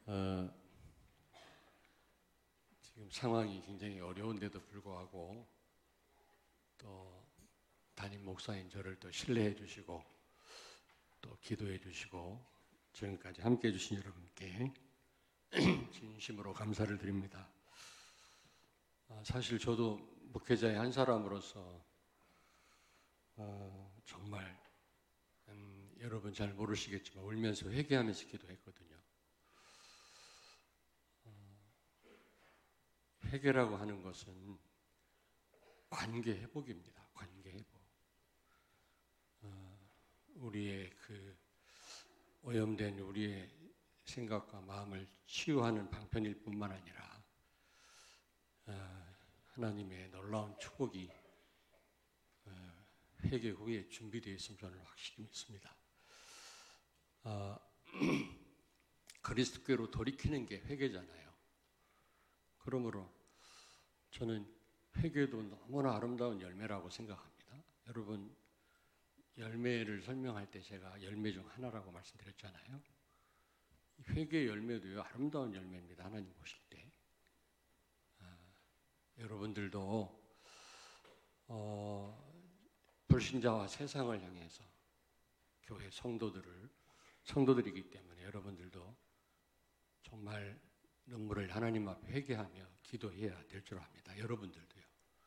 어, 지금 상황이 굉장히 어려운데도 불구하고 또 담임 목사인 저를 또 신뢰해 주시고 또 기도해 주시고 지금까지 함께 해 주신 여러분께 진심으로 감사를 드립니다. 사실 저도 목회자의 한 사람으로서 정말 여러분 잘 모르시겠지만 울면서 회개하면서 기도했거든요. 회개라고 하는 것은 관계 회복입니다. 관계 회복. 우리의 그 오염된 우리의 생각과 마음을 치유하는 방편일 뿐만 아니라 하나님의 놀라운 축복이 회개 후에 준비되어 있음을 저는 확실히 믿습니다. 그리스도께로 돌이키는 게 회개잖아요. 그러므로 저는 회개도 너무나 아름다운 열매라고 생각합니다. 여러분, 열매를 설명할 때 제가 열매 중 하나라고 말씀드렸잖아요. 회개 열매도요, 아름다운 열매입니다. 하나님 보실 때. 여러분들도 불신자와 세상을 향해서 교회 성도들이기 때문에 여러분들도 정말 눈물을 하나님 앞에 회개하며 기도해야 될 줄 압니다. 여러분들도요.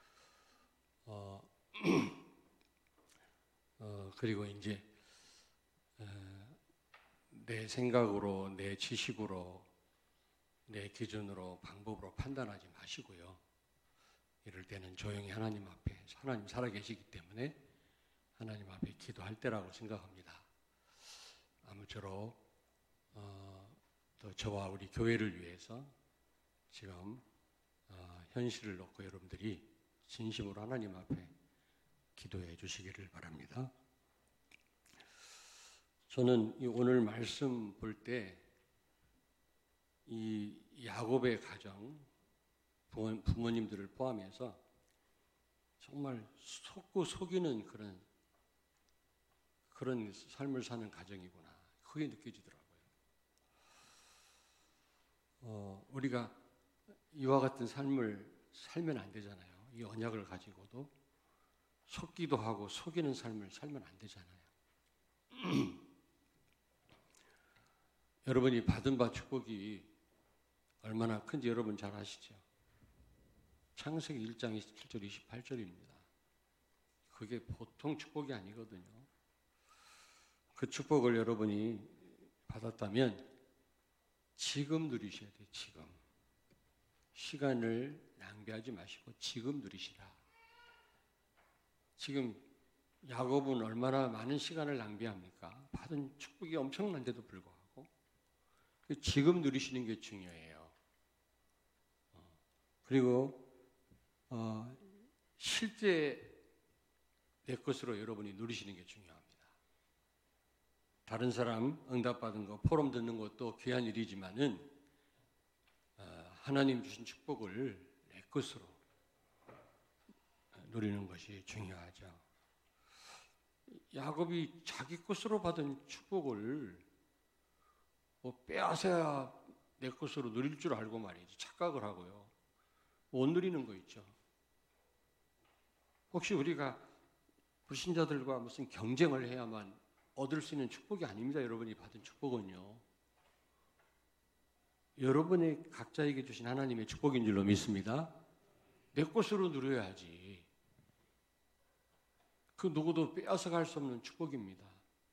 그리고 이제 내 생각으로, 내 지식으로, 내 기준으로, 방법으로 판단하지 마시고요. 이럴 때는 조용히 하나님 앞에, 하나님 살아계시기 때문에 하나님 앞에 기도할 때라고 생각합니다. 아무쪼록 또 저와 우리 교회를 위해서 지금 현실을 놓고 여러분들이 진심으로 하나님 앞에 기도해 주시기를 바랍니다. 저는 오늘 말씀 볼 때 이 야곱의 가정, 부모님들을 포함해서 정말 속고 속이는 그런 삶을 사는 가정이구나. 그게 느껴지더라고요. 우리가 이와 같은 삶을 살면 안 되잖아요. 이 언약을 가지고도 속기도 하고 속이는 삶을 살면 안 되잖아요. 여러분이 받은 바 축복이 얼마나 큰지 여러분 잘 아시죠? 창세기 1장 27절 28절입니다. 그게 보통 축복이 아니거든요. 그 축복을 여러분이 받았다면 지금 누리셔야 돼요. 지금. 시간을 낭비하지 마시고 지금 누리시라. 지금 야곱은 얼마나 많은 시간을 낭비합니까? 받은 축복이 엄청난데도 불구하고 지금 누리시는 게 중요해요. 그리고 실제 내 것으로 여러분이 누리시는 게 중요합니다. 다른 사람 응답받은 거, 포럼 듣는 것도 귀한 일이지만은 하나님 주신 축복을 내 것으로 누리는 것이 중요하죠. 야곱이 자기 것으로 받은 축복을 빼앗아야 내 것으로 누릴 줄 알고 말이지 착각을 하고요. 못 누리는 거 있죠. 혹시 우리가 불신자들과 무슨 경쟁을 해야만 얻을 수 있는 축복이 아닙니다. 여러분이 받은 축복은요. 여러분이 각자에게 주신 하나님의 축복인 줄로 믿습니다. 내 것으로 누려야지. 그 누구도 빼앗아갈 수 없는 축복입니다.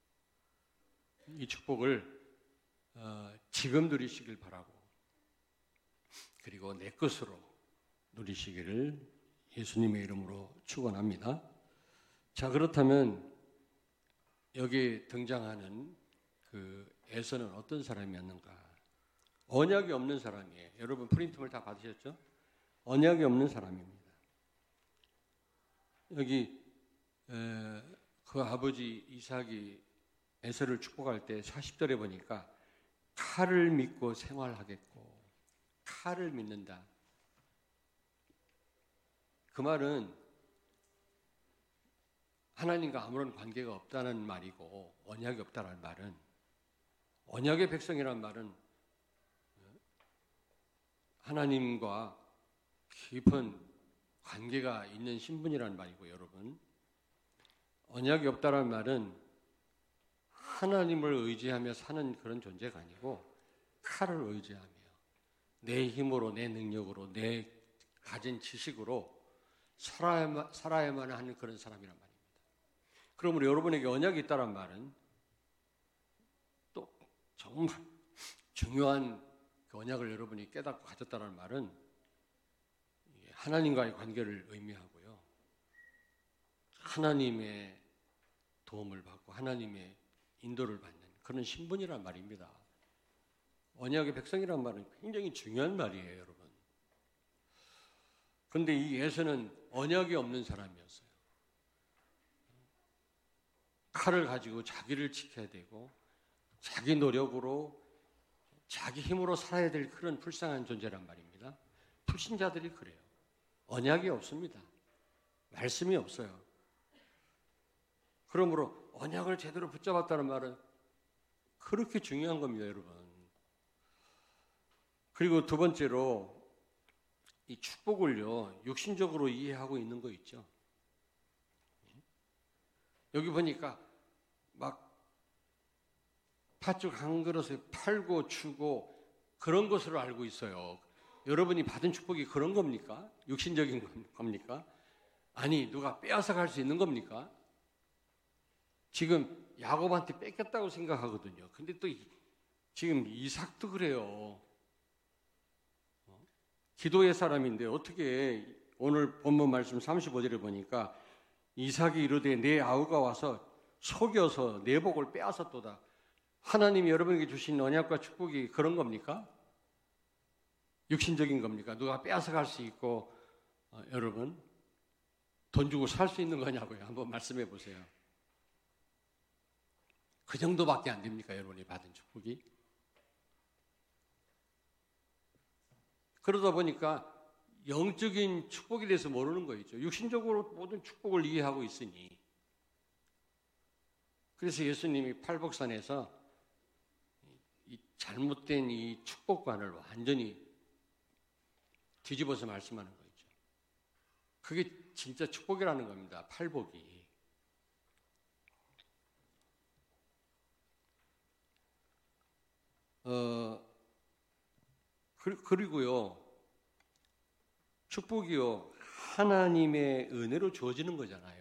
이 축복을 지금 누리시길 바라고 그리고 내 것으로 누리시기를 예수님의 이름으로 축원합니다. 자, 그렇다면 여기 등장하는 그 에서는 어떤 사람이었는가? 언약이 없는 사람이에요. 여러분 프린트물 다 받으셨죠? 언약이 없는 사람입니다. 여기 그 아버지 이삭이 에서를 축복할 때 40절에 보니까 칼을 믿고 생활하겠고 칼을 믿는다. 그 말은 하나님과 아무런 관계가 없다는 말이고 언약이 없다는 말은 언약의 백성이라는 말은 하나님과 깊은 관계가 있는 신분이라는 말이고, 여러분, 언약이 없다는 말은 하나님을 의지하며 사는 그런 존재가 아니고 칼을 의지하며 내 힘으로, 내 능력으로, 내 가진 지식으로 살아야만 하는 그런 사람이란 말입니다. 그러므로 여러분에게 언약이 있다는 말은 또 정말 중요한 그 언약을 여러분이 깨닫고 가졌다는 말은 하나님과의 관계를 의미하고요. 하나님의 도움을 받고 하나님의 인도를 받는 그런 신분이란 말입니다. 언약의 백성이란 말은 굉장히 중요한 말이에요, 여러분. 그런데 이 에서는 언약이 없는 사람이었어요. 칼을 가지고 자기를 지켜야 되고 자기 노력으로 자기 힘으로 살아야 될 그런 불쌍한 존재란 말입니다. 불신자들이 그래요. 언약이 없습니다. 말씀이 없어요. 그러므로 언약을 제대로 붙잡았다는 말은 그렇게 중요한 겁니다, 여러분. 그리고 두 번째로 이 축복을요, 육신적으로 이해하고 있는 거 있죠. 여기 보니까 막 팥죽 한 그릇에 팔고 주고 그런 것으로 알고 있어요. 여러분이 받은 축복이 그런 겁니까? 육신적인 겁니까? 아니, 누가 빼앗아 갈 수 있는 겁니까? 지금 야곱한테 뺏겼다고 생각하거든요. 근데 또 지금 이삭도 그래요. 기도의 사람인데 어떻게 오늘 본문 말씀 35절에 보니까 이삭이 이르되 내 아우가 와서 속여서 내 복을 빼앗았도다. 하나님이 여러분에게 주신 언약과 축복이 그런 겁니까? 육신적인 겁니까? 누가 빼앗아 갈 수 있고 여러분 돈 주고 살 수 있는 거냐고요. 한번 말씀해 보세요. 그 정도밖에 안 됩니까? 여러분이 받은 축복이? 그러다 보니까 영적인 축복에 대해서 모르는 거 있죠. 육신적으로 모든 축복을 이해하고 있으니. 그래서 예수님이 팔복산에서 이 잘못된 이 축복관을 완전히 뒤집어서 말씀하는 거 있죠. 그게 진짜 축복이라는 겁니다. 팔복이. 그리고요, 축복이요, 하나님의 은혜로 주어지는 거잖아요.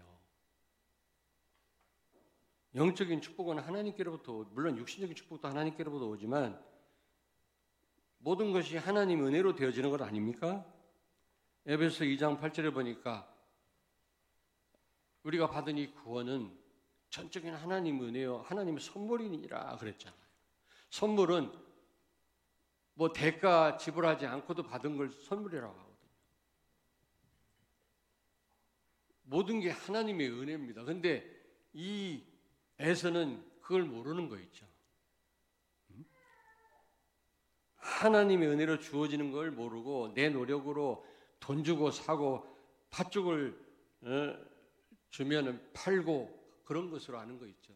영적인 축복은 하나님께로부터, 물론 육신적인 축복도 하나님께로부터 오지만 모든 것이 하나님 은혜로 되어지는 것 아닙니까? 에베소 2장 8절에 보니까 우리가 받은 이 구원은 전적인 하나님 은혜요, 하나님의 선물이니라 그랬잖아요. 선물은 뭐 대가 지불하지 않고도 받은 걸 선물이라고 하거든요. 모든 게 하나님의 은혜입니다. 그런데 이 에서는 그걸 모르는 거 있죠. 하나님의 은혜로 주어지는 걸 모르고 내 노력으로 돈 주고 사고 팥죽을 주면은 팔고 그런 것으로 아는 거 있죠.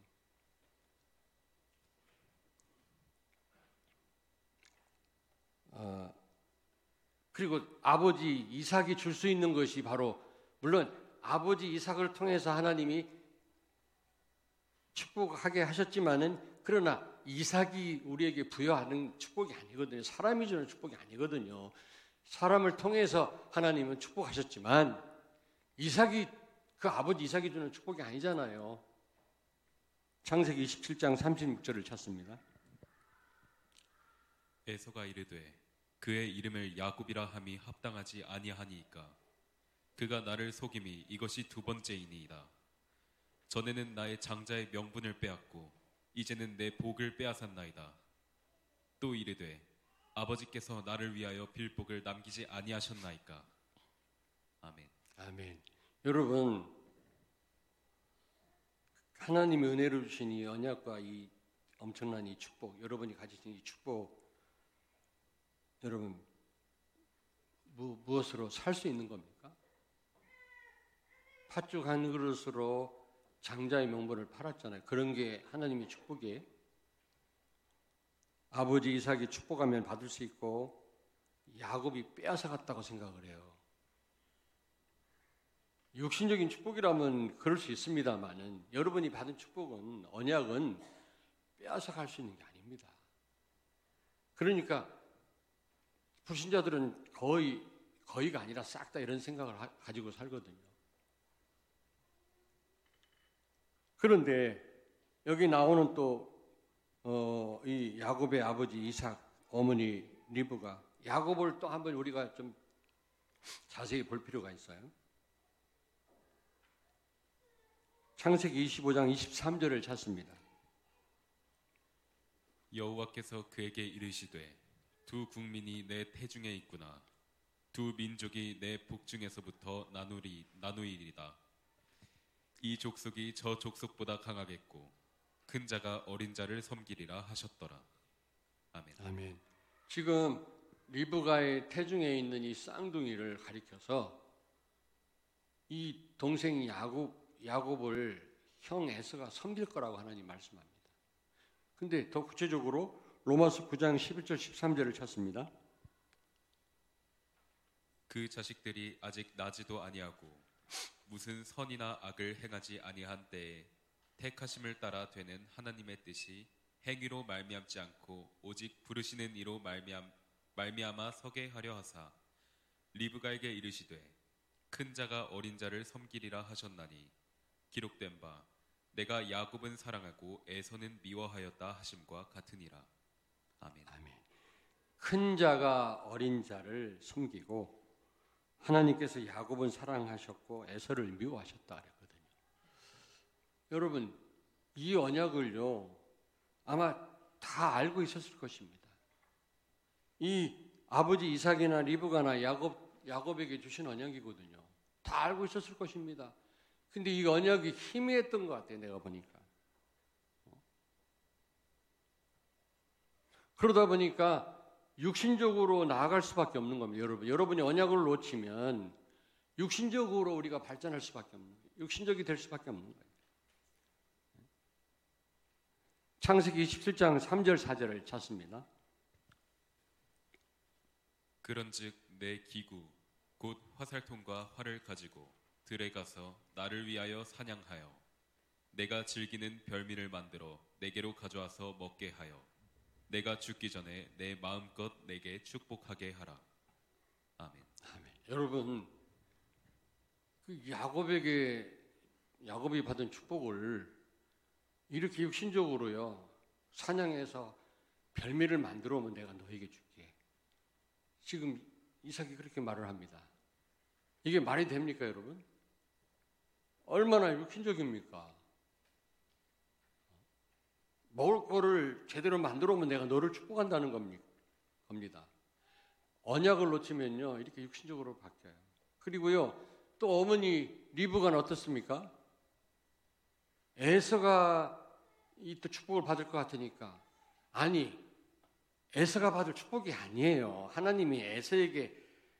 그리고 아버지 이삭이 줄 수 있는 것이 바로, 물론 아버지 이삭을 통해서 하나님이 축복하게 하셨지만은, 그러나 이삭이 우리에게 부여하는 축복이 아니거든요. 사람이 주는 축복이 아니거든요. 사람을 통해서 하나님은 축복하셨지만 이삭이, 그 아버지 이삭이 주는 축복이 아니잖아요. 창세기 27장 36절을 찾습니다. 에서가 이르되 그의 이름을 야곱이라 함이 합당하지 아니하니이까 그가 나를 속임이 이것이 두 번째이니이다. 전에는 나의 장자의 명분을 빼앗고 이제는 내 복을 빼앗았나이다. 또 이르되 아버지께서 나를 위하여 빌복을 남기지 아니하셨나이까. 아멘. 아멘. 여러분, 하나님의 은혜로 주신 이 언약과 이 엄청난 이 축복, 여러분이 가지신 이 축복, 여러분 무엇으로 살 수 있는 겁니까? 팥죽 한 그릇으로 장자의 명분을 팔았잖아요. 그런 게 하나님의 축복이에요. 아버지 이삭이 축복하면 받을 수 있고 야곱이 빼앗아갔다고 생각을 해요. 육신적인 축복이라면 그럴 수 있습니다만은 여러분이 받은 축복은, 언약은 빼앗아갈 수 있는 게 아닙니다. 그러니까 불신자들은 거의가 아니라 싹 다 이런 생각을 가지고 살거든요. 그런데 여기 나오는 또 이 야곱의 아버지 이삭, 어머니 리브가 야곱을 또 한번 우리가 좀 자세히 볼 필요가 있어요. 창세기 25장 23절을 찾습니다. 여호와께서 그에게 이르시되 두 국민이 내 태중에 있구나. 두 민족이 내 복중에서부터 나누이리다. 이 족속이 저 족속보다 강하겠고 큰 자가 어린 자를 섬기리라 하셨더라. 아멘. 아멘. 지금 리브가의 태중에 있는 이 쌍둥이를 가리켜서 이 동생 야곱을 형 에서가 섬길 거라고 하나님 말씀합니다. 근데 더 구체적으로 로마서 9장 11절 13절을 찾습니다. 그 자식들이 아직 나지도 아니하고 무슨 선이나 악을 행하지 아니한 때에 택하심을 따라 되는 하나님의 뜻이 행위로 말미암지 않고 오직 부르시는 이로 말미암아 서게 하려 하사 리브가에게 이르시되 큰 자가 어린 자를 섬기리라 하셨나니 기록된 바 내가 야곱은 사랑하고 에서는 미워하였다 하심과 같으니라. 아멘. 아멘. 큰 자가 어린 자를 섬기고 하나님께서 야곱은 사랑하셨고 에서를 미워하셨다 그랬거든요. 여러분, 이 언약을요 아마 다 알고 있었을 것입니다. 이 아버지 이삭이나 리브가나 야곱에게 주신 언약이거든요. 다 알고 있었을 것입니다. 근데 이 언약이 희미했던 것 같아요. 내가 보니까. 그러다 보니까 육신적으로 나아갈 수밖에 없는 겁니다. 여러분이 언약을 놓치면 육신적으로 우리가 발전할 수밖에 없는 거예요. 육신적이 될 수밖에 없는 거예요. 창세기 27장 3절 4절을 찾습니다. 그런즉 내 기구 곧 화살통과 활을 가지고 들에 가서 나를 위하여 사냥하여 내가 즐기는 별미를 만들어 내게로 가져와서 먹게 하여 내가 죽기 전에 내 마음껏 내게 축복하게 하라. 아멘. 아멘. 여러분, 그 야곱이 받은 축복을 이렇게 육신적으로요 사냥해서 별미를 만들어 오면 내가 너에게 줄게. 지금 이삭이 그렇게 말을 합니다. 이게 말이 됩니까, 여러분? 얼마나 육신적입니까? 먹을 거를 제대로 만들어 오면 내가 너를 축복한다는 겁니다. 언약을 놓치면요 이렇게 육신적으로 바뀌어요. 그리고요 또 어머니 리브가는 어떻습니까? 에서가 이 또 축복을 받을 것 같으니까, 아니 에서가 받을 축복이 아니에요. 하나님이 에서에게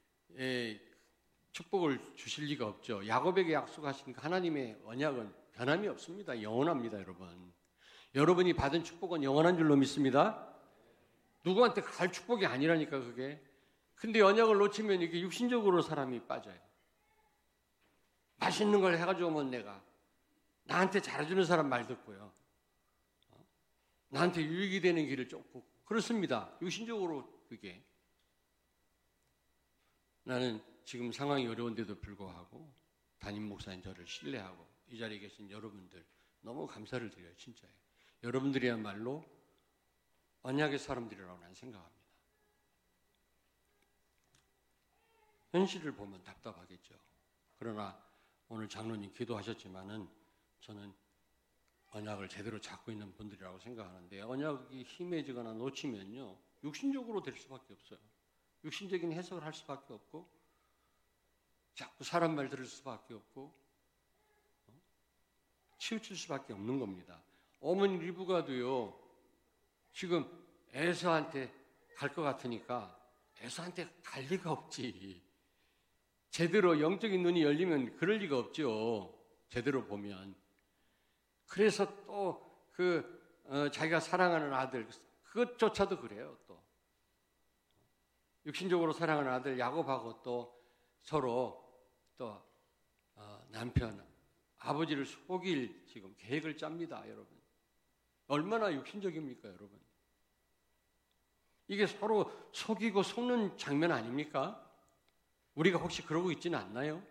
축복을 주실 리가 없죠. 야곱에게 약속하시니까 하나님의 언약은 변함이 없습니다. 영원합니다. 여러분이 받은 축복은 영원한 줄로 믿습니다. 누구한테 갈 축복이 아니라니까 그게. 근데 언약을 놓치면 이게 육신적으로 사람이 빠져요. 맛있는 걸 해가지고 오면 내가 나한테 잘해주는 사람 말 듣고요. 나한테 유익이 되는 길을 쫓고 그렇습니다. 육신적으로 그게. 나는 지금 상황이 어려운데도 불구하고 담임 목사님 저를 신뢰하고 이 자리에 계신 여러분들 너무 감사를 드려요. 진짜예요. 여러분들이야말로 언약의 사람들이라고 나는 생각합니다. 현실을 보면 답답하겠죠. 그러나 오늘 장로님 기도하셨지만은 저는 언약을 제대로 잡고 있는 분들이라고 생각하는데, 언약이 희미해지거나 놓치면요 육신적으로 될 수밖에 없어요. 육신적인 해석을 할 수밖에 없고 자꾸 사람 말 들을 수밖에 없고 치우칠 수밖에 없는 겁니다. 어머니 리브가도요 지금 에서한테 갈 것 같으니까 에서한테 갈 리가 없지. 제대로 영적인 눈이 열리면 그럴 리가 없죠. 제대로 보면. 그래서 또 자기가 사랑하는 아들 그것조차도 그래요. 또 육신적으로 사랑하는 아들 야곱하고 또 서로 또 남편, 아버지를 속일 지금 계획을 짭니다, 여러분. 얼마나 육신적입니까, 여러분? 이게 서로 속이고 속는 장면 아닙니까? 우리가 혹시 그러고 있지는 않나요?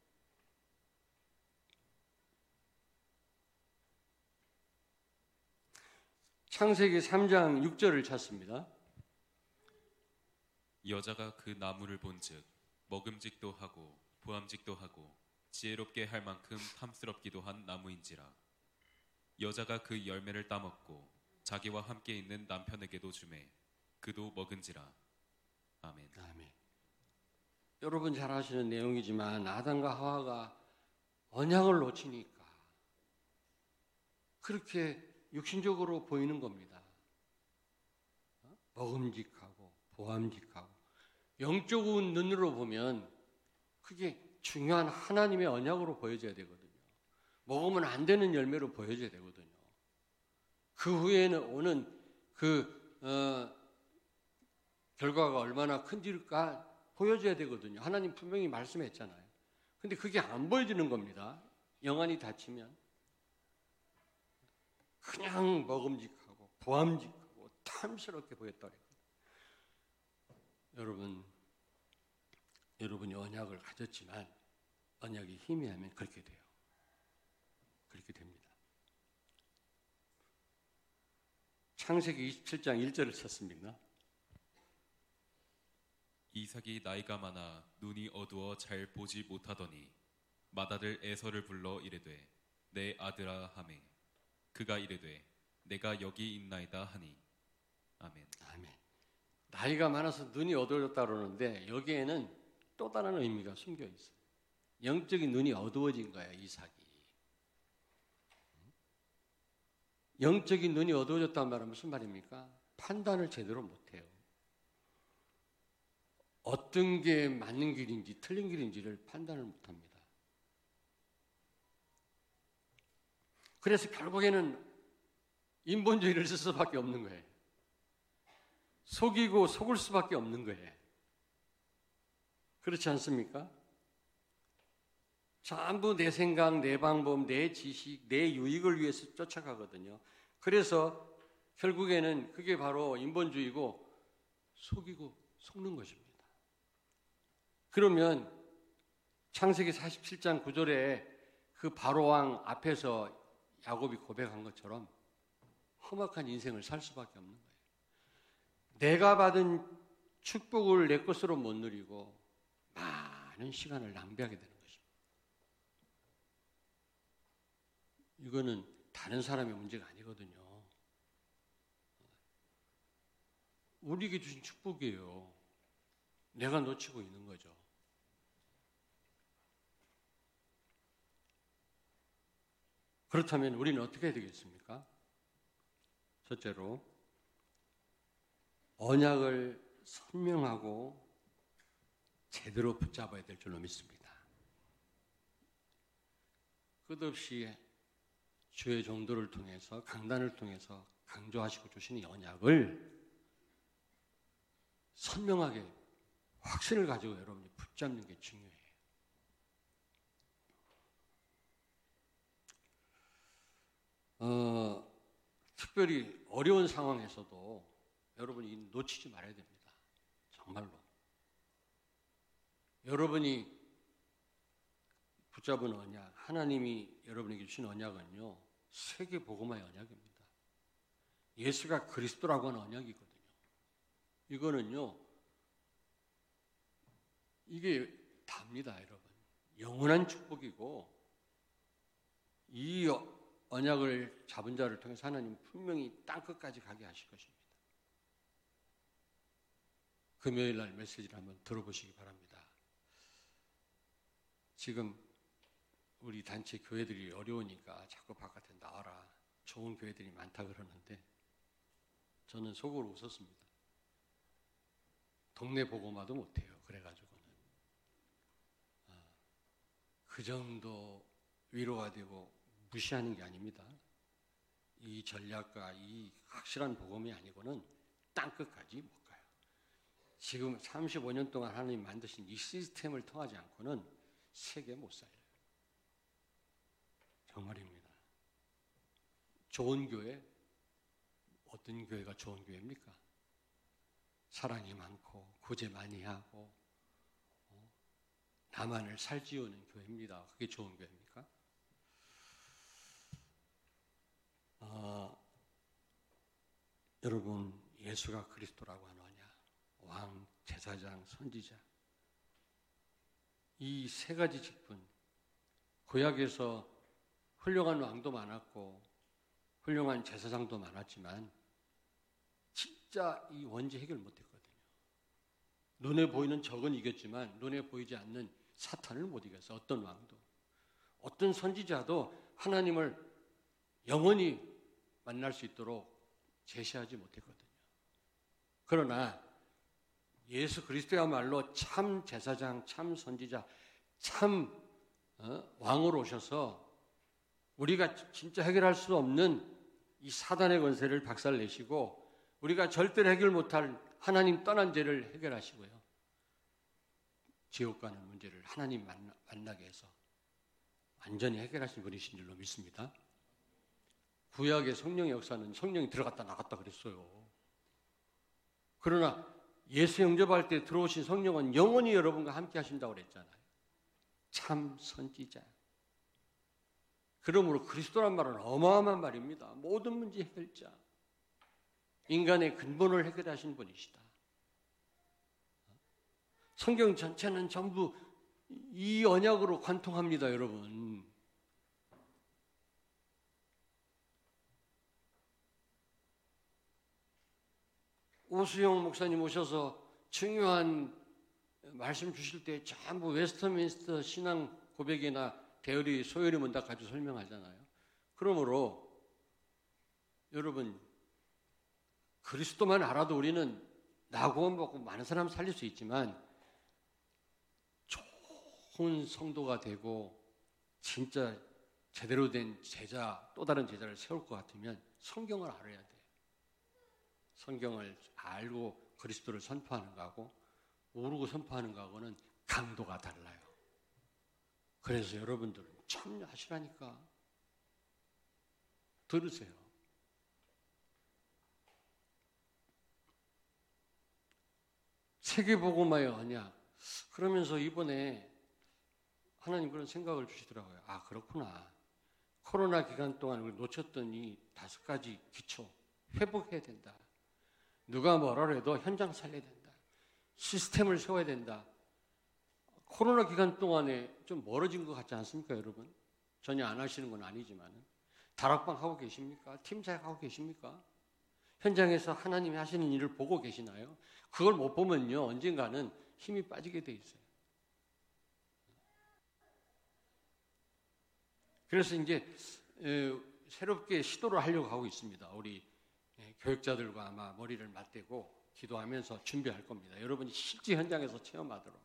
창세기 3장 6절을 찾습니다. 여자가 그 나무를 본즉 먹음직도 하고 부함직도 하고 지혜롭게 할 만큼 탐스럽기도 한 나무인지라. 여자가 그 열매를 따먹고 자기와 함께 있는 남편에게도 주매 그도 먹은지라. 아멘. 아멘. 여러분 잘 아시는 내용이지만 아담과 하와가 언약을 놓치니까 그렇게 육신적으로 보이는 겁니다. 먹음직하고 보암직하고 영적인 눈으로 보면 그게 중요한 하나님의 언약으로 보여져야 되거든요. 먹으면 안 되는 열매로 보여져야 되거든요. 그 후에는 오는 결과가 얼마나 큰지가 보여줘야 되거든요. 하나님 분명히 말씀했잖아요. 근데 그게 안 보여지는 겁니다. 영안이 닫히면 그냥 먹음직하고 보암직하고 탐스럽게 보였다 그랬거든요. 여러분이 언약을 가졌지만 언약이 희미하면 그렇게 돼요. 그렇게 됩니다. 창세기 27장 1절을 찾습니다. 이삭이 나이가 많아 눈이 어두워 잘 보지 못하더니 맏아들 에서를 불러 이르되 내 아들아 하매 그가 이르되 내가 여기 있나이다 하니. 아멘. 아멘. 나이가 많아서 눈이 어두워졌다 그러는데 여기에는 또 다른 의미가 숨겨 있어요. 영적인 눈이 어두워진 거예요, 이삭이. 영적인 눈이 어두워졌다는 말은 무슨 말입니까? 판단을 제대로 못해요. 어떤 게 맞는 길인지 틀린 길인지를 판단을 못합니다. 그래서 결국에는 인본주의를 쓸 수밖에 없는 거예요. 속이고 속을 수밖에 없는 거예요. 그렇지 않습니까? 전부 내 생각, 내 방법, 내 지식, 내 유익을 위해서 쫓아가거든요. 그래서 결국에는 그게 바로 인본주의고 속이고 속는 것입니다. 그러면 창세기 47장 9절에 그 바로왕 앞에서 야곱이 고백한 것처럼 험악한 인생을 살 수밖에 없는 거예요. 내가 받은 축복을 내 것으로 못 누리고 많은 시간을 낭비하게 되는 것입니다. 이거는 다른 사람의 문제가 아니거든요. 우리에게 주신 축복이에요. 내가 놓치고 있는 거죠. 그렇다면 우리는 어떻게 해야 되겠습니까? 첫째로 언약을 선명하고 제대로 붙잡아야 될 줄로 믿습니다. 끝없이 주의 종도를 통해서 강단을 통해서 강조하시고 주신 이 언약을 선명하게 확신을 가지고 여러분이 붙잡는 게 중요해요. 특별히 어려운 상황에서도 여러분이 놓치지 말아야 됩니다. 정말로. 여러분이 붙잡은 언약, 하나님이 여러분에게 주신 언약은요, 세계 복음화의 언약입니다. 예수가 그리스도라고 하는 언약이거든요. 이거는요, 이게 답니다, 여러분. 영원한 축복이고, 이 언약을 잡은 자를 통해서 하나님 분명히 땅끝까지 가게 하실 것입니다. 금요일 날 메시지를 한번 들어보시기 바랍니다. 지금 우리 단체 교회들이 어려우니까 자꾸 바깥에 나와라. 좋은 교회들이 많다 그러는데 저는 속으로 웃었습니다. 동네 복음화도 못해요. 그래가지고는 그 정도 위로가 되고 무시하는 게 아닙니다. 이 전략과 이 확실한 복음이 아니고는 땅끝까지 못 가요. 지금 35년 동안 하나님 만드신 이 시스템을 통하지 않고는 세계 못 살려요. 정말입니다. 좋은 교회, 어떤 교회가 좋은 교회입니까? 사랑이 많고 구제 많이 하고 나만을 살찌우는 교회입니다. 그게 좋은 교회입니까? 여러분, 예수가 그리스도라고 하느냐? 왕, 제사장, 선지자, 이 세 가지 직분, 구약에서 훌륭한 왕도 많았고 훌륭한 제사장도 많았지만 진짜 이 원죄 해결 못했거든요. 눈에 보이는 적은 이겼지만 눈에 보이지 않는 사탄을 못 이겼어요. 어떤 왕도. 어떤 선지자도 하나님을 영원히 만날 수 있도록 제시하지 못했거든요. 그러나 예수 그리스도야말로 참 제사장, 참 선지자, 참 왕으로 오셔서 우리가 진짜 해결할 수 없는 이 사단의 권세를 박살내시고 우리가 절대로 해결 못할 하나님 떠난 죄를 해결하시고요. 지옥 가는 문제를 하나님 만나게 해서 완전히 해결하신 분이신 줄로 믿습니다. 구약의 성령의 역사는 성령이 들어갔다 나갔다 그랬어요. 그러나 예수 영접할 때 들어오신 성령은 영원히 여러분과 함께 하신다고 그랬잖아요. 참 선지자. 그러므로 그리스도란 말은 어마어마한 말입니다. 모든 문제 해결자. 인간의 근본을 해결하신 분이시다. 성경 전체는 전부 이 언약으로 관통합니다, 여러분. 오수영 목사님 오셔서 중요한 말씀 주실 때 전부 웨스트민스터 신앙 고백이나 대열이 소열이 문답 가지고 설명하잖아요. 그러므로 여러분 그리스도만 알아도 우리는 낙원 받고 많은 사람 살릴 수 있지만 좋은 성도가 되고 진짜 제대로 된 제자, 또 다른 제자를 세울 것 같으면 성경을 알아야 돼요. 성경을 알고 그리스도를 선포하는 거하고 모르고 선포하는 거하고는 강도가 달라요. 그래서 여러분들 참여하시라니까. 들으세요. 세계복음화의 언약. 그러면서 이번에 하나님 그런 생각을 주시더라고요. 아, 그렇구나. 코로나 기간 동안 우리 놓쳤던 이 5가지 기초 회복해야 된다. 누가 뭐라 해도 현장 살려야 된다. 시스템을 세워야 된다. 코로나 기간 동안에 좀 멀어진 것 같지 않습니까, 여러분? 전혀 안 하시는 건 아니지만 다락방 하고 계십니까? 팀사역 하고 계십니까? 현장에서 하나님이 하시는 일을 보고 계시나요? 그걸 못 보면요, 언젠가는 힘이 빠지게 돼 있어요. 그래서 이제 새롭게 시도를 하려고 하고 있습니다. 우리 교육자들과 아마 머리를 맞대고 기도하면서 준비할 겁니다. 여러분이 실제 현장에서 체험하도록.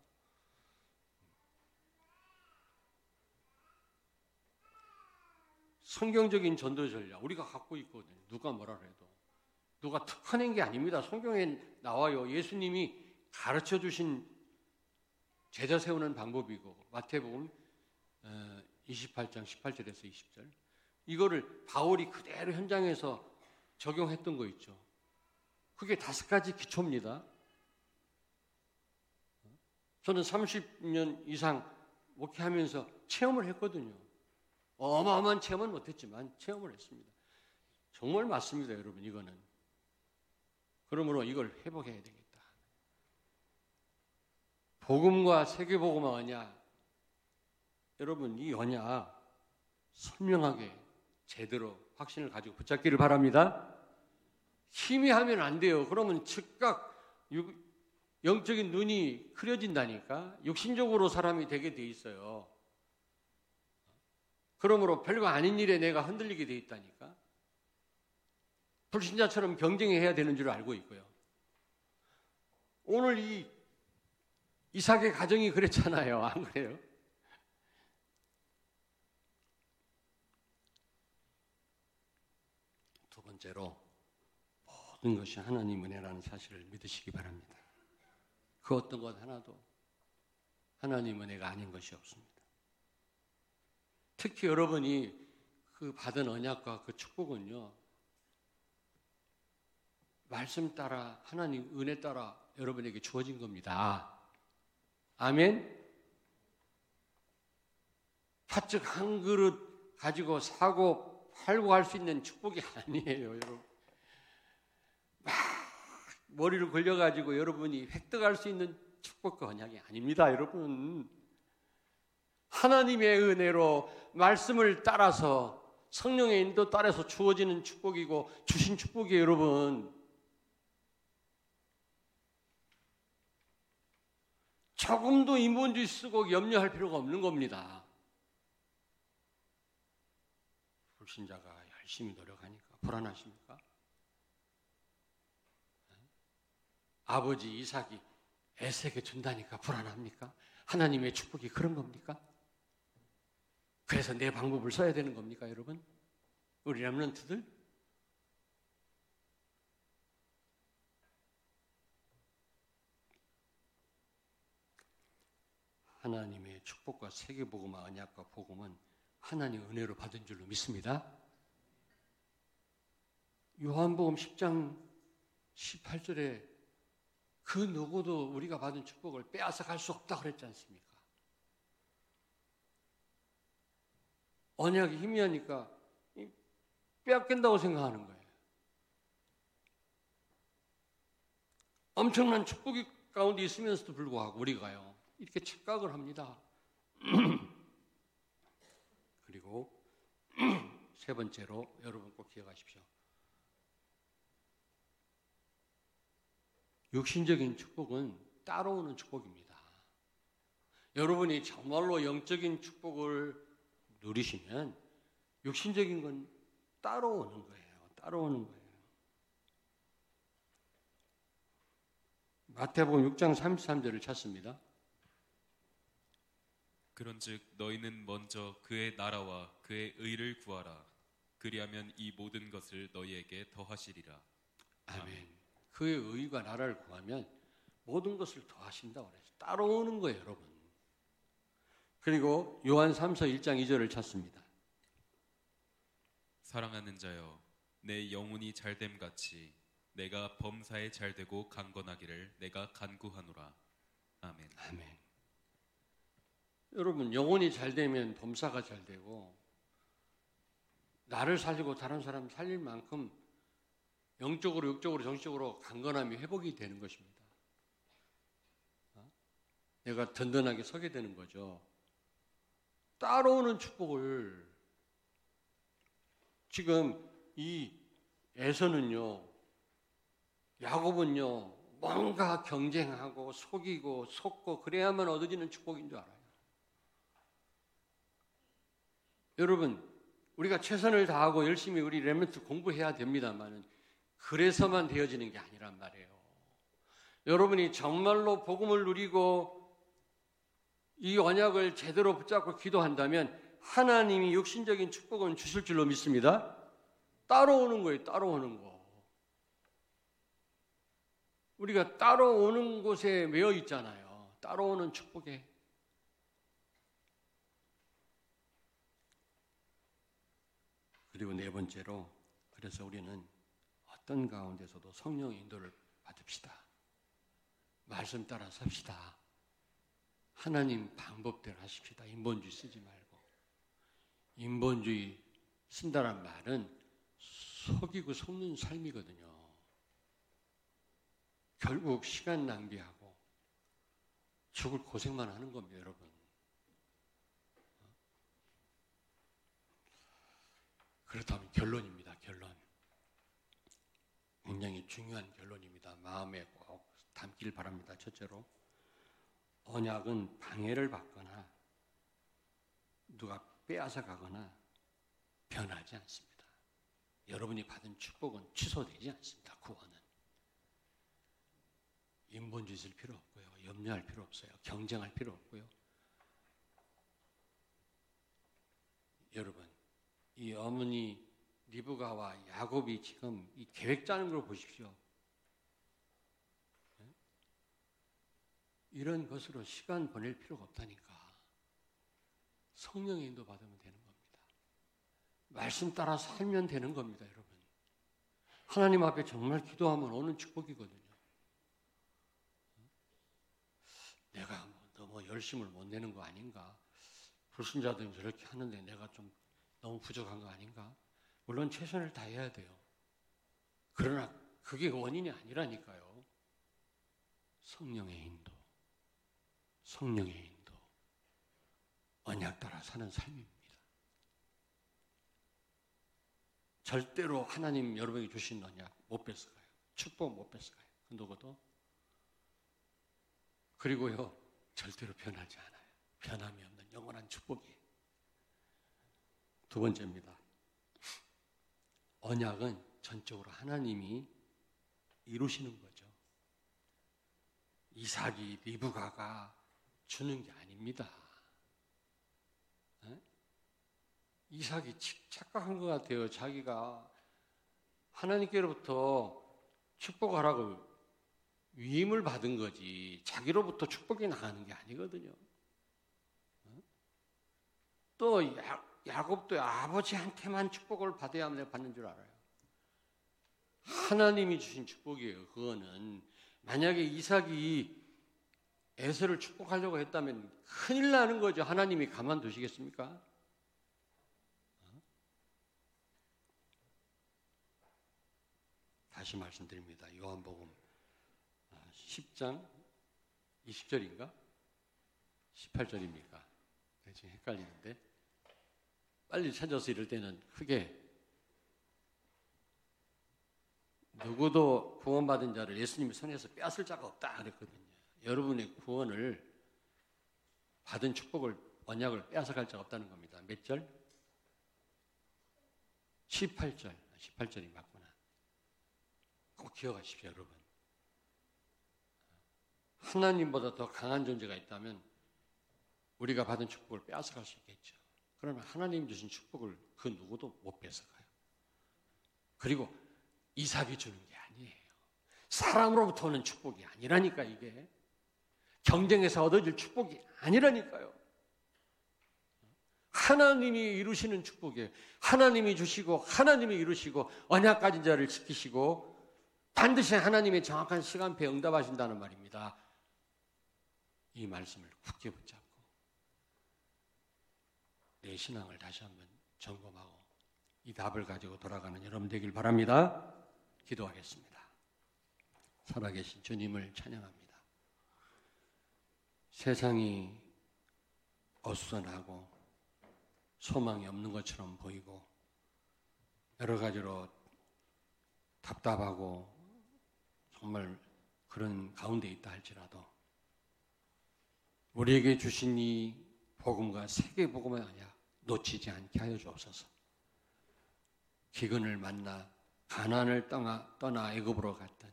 성경적인 전도 전략 우리가 갖고 있거든요. 누가 뭐라 해도. 누가 특화낸 게 아닙니다. 성경에 나와요. 예수님이 가르쳐 주신 제자 세우는 방법이고 마태복음 28장 18절에서 20절 이거를 바울이 그대로 현장에서 적용했던 거 있죠. 그게 5가지 기초입니다. 저는 30년 이상 목회하면서 체험을 했거든요. 어마어마한 체험은 못했지만 체험을 했습니다. 정말 맞습니다, 여러분. 이거는. 그러므로 이걸 회복해야 되겠다. 복음과 세계복음화 언약. 여러분, 이 언약 선명하게 제대로 확신을 가지고 붙잡기를 바랍니다. 희미하면 안 돼요. 그러면 즉각 영적인 눈이 흐려진다니까. 육신적으로 사람이 되게 돼 있어요. 그러므로 별거 아닌 일에 내가 흔들리게 돼 있다니까. 불신자처럼 경쟁해야 되는 줄 알고 있고요. 오늘 이 이삭의 가정이 그랬잖아요. 안 그래요? 두 번째로 모든 것이 하나님 은혜라는 사실을 믿으시기 바랍니다. 그 어떤 것 하나도 하나님 은혜가 아닌 것이 없습니다. 특히 여러분이 그 받은 언약과 그 축복은요, 말씀 따라 하나님 은혜 따라 여러분에게 주어진 겁니다. 아멘. 팥죽 한 그릇 가지고 사고 팔고 할 수 있는 축복이 아니에요, 여러분. 막 머리를 걸려가지고 여러분이 획득할 수 있는 축복과 언약이 아닙니다, 여러분. 하나님의 은혜로 말씀을 따라서 성령의 인도 따라서 주어지는 축복이고 주신 축복이에요, 여러분. 조금도 인본주의 쓰고 염려할 필요가 없는 겁니다. 불신자가 열심히 노력하니까 불안하십니까? 아버지 이삭이 에색에 준다니까 불안합니까? 하나님의 축복이 그런 겁니까? 그래서 내 방법을 써야 되는 겁니까, 여러분? 우리 렘넌트들? 하나님의 축복과 세계복음화 언약과 복음은 하나님 은혜로 받은 줄로 믿습니다. 요한복음 10장 18절에 그 누구도 우리가 받은 축복을 빼앗아 갈 수 없다고 그랬지 않습니까? 언약이 희미하니까 빼앗긴다고 생각하는 거예요. 엄청난 축복이 가운데 있으면서도 불구하고 우리가요, 이렇게 착각을 합니다. 그리고 세 번째로 여러분 꼭 기억하십시오. 육신적인 축복은 따라오는 축복입니다. 여러분이 정말로 영적인 축복을 누리시면 육신적인 건 따라오는 거예요. 따라오는 거예요. 마태복음 6장 33절을 찾습니다. 그런즉 너희는 먼저 그의 나라와 그의 의를 구하라. 그리하면 이 모든 것을 너희에게 더하시리라. 아멘. 그의 의와 나라를 구하면 모든 것을 더하신다고 그랬어요. 따라오는 거예요, 여러분. 그리고 요한 3서 1장 2절을 찾습니다. 사랑하는 자여, 내 영혼이 잘됨 같이 내가 범사에 잘되고 강건하기를 내가 간구하노라. 아멘. 아멘. 여러분, 영혼이 잘되면 범사가 잘되고 나를 살리고 다른 사람 살릴 만큼 영적으로, 육적으로, 정신적으로 강건함이 회복이 되는 것입니다. 내가 든든하게 서게 되는 거죠. 따라오는 축복을 지금 이 에서는요, 야곱은요, 뭔가 경쟁하고 속이고 속고 그래야만 얻어지는 축복인 줄 알아요. 여러분, 우리가 최선을 다하고 열심히 우리 렘넌트 공부해야 됩니다만 그래서만 되어지는 게 아니란 말이에요. 여러분이 정말로 복음을 누리고 이 언약을 제대로 붙잡고 기도한다면 하나님이 육신적인 축복은 주실 줄로 믿습니다. 따라오는 거예요. 따라오는 거. 우리가 따라오는 곳에 매여 있잖아요. 따라오는 축복에. 그리고 네 번째로, 그래서 우리는 어떤 가운데서도 성령의 인도를 받읍시다. 말씀 따라 삽시다. 하나님 방법대로 하십시다. 인본주의 쓰지 말고. 인본주의 쓴다란 말은 속이고 속는 삶이거든요. 결국 시간 낭비하고 죽을 고생만 하는 겁니다, 여러분. 그렇다면 결론입니다. 결론. 굉장히 중요한 결론입니다. 마음에 꼭 담기를 바랍니다. 첫째로, 언약은 방해를 받거나 누가 빼앗아 가거나 변하지 않습니다. 여러분이 받은 축복은 취소되지 않습니다. 구원은. 인본주의 쓸 필요 없고요. 염려할 필요 없어요. 경쟁할 필요 없고요. 여러분, 이 어머니 리브가와 야곱이 지금 이 계획 짜는 걸 보십시오. 이런 것으로 시간 보낼 필요가 없다니까. 성령의 인도 받으면 되는 겁니다. 말씀 따라 살면 되는 겁니다, 여러분. 하나님 앞에 정말 기도하면 오는 축복이거든요. 내가 너무 열심을 못 내는 거 아닌가? 불신자들은 저렇게 하는데 내가 좀 너무 부족한 거 아닌가? 물론 최선을 다해야 돼요. 그러나 그게 원인이 아니라니까요. 성령의 인도, 성령의 인도, 언약 따라 사는 삶입니다. 절대로 하나님 여러분에게 주신 언약 못 뺏어가요. 축복 못 뺏어가요. 그 누구도. 그리고요, 절대로 변하지 않아요. 변함이 없는 영원한 축복이에요. 두 번째입니다. 언약은 전적으로 하나님이 이루시는 거죠. 이삭이 리브가가 주는 게 아닙니다. 네? 이삭이 착각한 것 같아요. 자기가 하나님께로부터 축복하라고 위임을 받은 거지 자기로부터 축복이 나가는 게 아니거든요. 또 야곱도 아버지한테만 축복을 받아야만 받는 줄 알아요. 하나님이 주신 축복이에요. 그거는 만약에 이삭이 에서를 축복하려고 했다면 큰일 나는 거죠. 하나님이 가만두시겠습니까? 다시 말씀드립니다. 요한복음 10장 20절인가? 18절입니까? 지금 헷갈리는데 빨리 찾아서 이럴 때는 크게 누구도 구원받은 자를 예수님의 손에서 빼앗을 자가 없다 그랬거든요. 여러분의 구원을 받은 축복을 언약을 빼앗아갈 자가 없다는 겁니다. 몇 절? 18절. 18절이 맞구나. 꼭 기억하십시오, 여러분. 하나님보다 더 강한 존재가 있다면 우리가 받은 축복을 빼앗아갈 수 있겠죠. 그러나 하나님 주신 축복을 그 누구도 못 뺏어가요. 그리고 이삭이 주는 게 아니에요. 사람으로부터 오는 축복이 아니라니까. 이게 경쟁에서 얻어질 축복이 아니라니까요. 하나님이 이루시는 축복이에요. 하나님이 주시고 하나님이 이루시고 언약 가진 자를 지키시고 반드시 하나님의 정확한 시간표에 응답하신다는 말입니다. 이 말씀을 굳게 붙잡고 내 신앙을 다시 한번 점검하고 이 답을 가지고 돌아가는 여러분 되길 바랍니다. 기도하겠습니다. 살아계신 주님을 찬양합니다. 세상이 어수선하고 소망이 없는 것처럼 보이고 여러 가지로 답답하고 정말 그런 가운데 있다 할지라도 우리에게 주신 이 복음과 세계 복음의 언약 놓치지 않게 하여 주옵소서. 기근을 만나 가나안을 떠나 애굽으로 갔던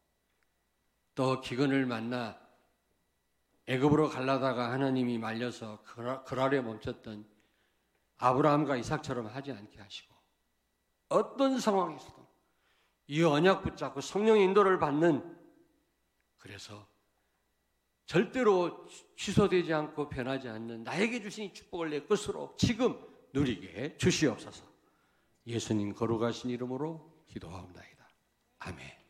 또 기근을 만나 애굽으로 가려다가 하나님이 말려서 그랄에 멈췄던 아브라함과 이삭처럼 하지 않게 하시고 어떤 상황에서도 이 언약 붙잡고 성령의 인도를 받는 그래서 절대로 취소되지 않고 변하지 않는 나에게 주신 이 축복을 내 것으로 지금 누리게 주시옵소서. 예수님 거룩하신 이름으로 기도하옵나이다. 아멘.